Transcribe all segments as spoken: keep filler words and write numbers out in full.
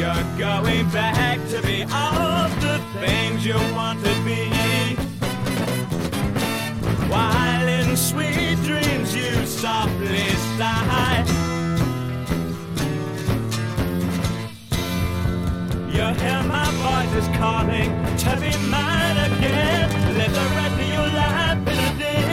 You're going back to be all the things you want to be. While in sweet dreams you softly sigh, you hear my voice is calling to be mine again. Live the rest of your life in a day.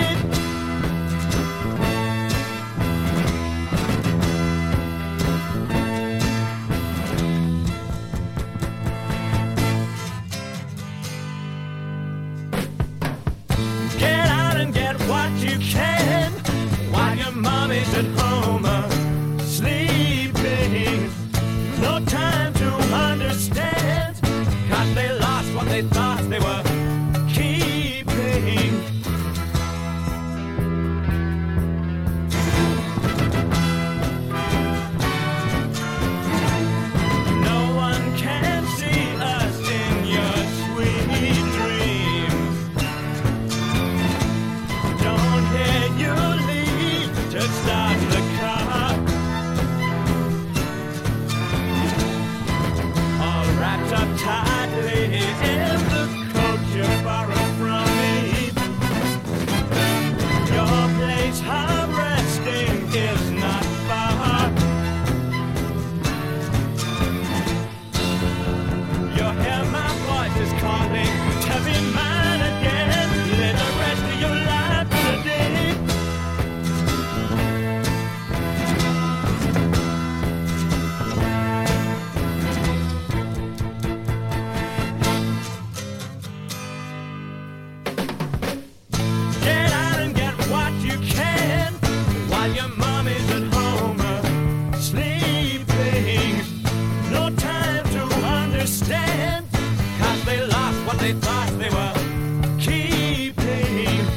Get out and get what you can while your mommy's at home uh, sleeping. No time to understand, 'cause they lost what they thought they were keeping. No one can see us in your sweet dreams. Don't hear you leave to start the car. All wrapped up tightly in the coat you borrowed from me. Your place of resting is not far. You hear my voice is calling to be mine again. Live the rest of your life today. Get out and get what you can while your mommy's at home uh, sleeping. No time to understand, 'cause they lost what they thought they were keeping.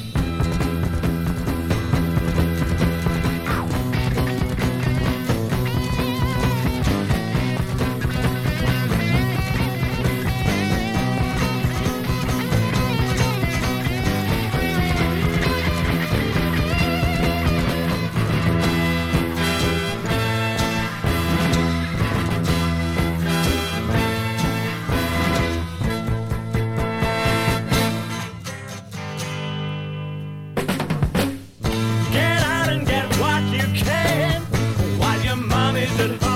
Get out and get what you can while your mommy's at home